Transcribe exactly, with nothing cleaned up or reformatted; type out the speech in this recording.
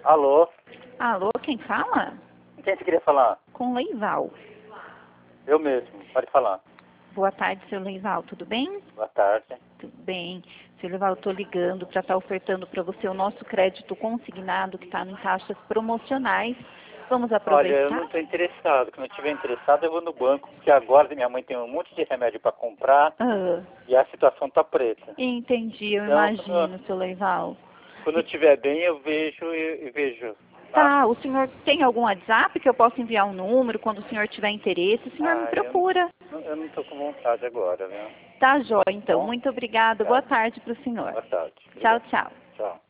Alô? Alô, quem fala? Quem você queria falar? Com Leival. Eu mesmo, pode falar. Boa tarde, seu Leival, tudo bem? Boa tarde. Tudo bem. Seu Leival, eu estou ligando para estar ofertando para você o nosso crédito consignado que está em taxas promocionais. Vamos Olha, aproveitar? eu não estou interessado. Quando eu estiver interessado, eu vou no banco, porque agora minha mãe tem um monte de remédio para comprar Ah, e a situação está preta. entendi, eu Então, imagino, seu Leival. quando eu estiver bem, eu vejo e, e vejo. Tá, o senhor tem algum WhatsApp que eu possa enviar um número quando o senhor tiver interesse? O senhor me Ah, eu, procura. não- eu não estou com vontade agora, viu? Tá, jóia, então. Bom, Muito obrigada. tá. Boa tarde para o senhor. Boa tarde. Tchau, Obrigado. tchau. Tchau.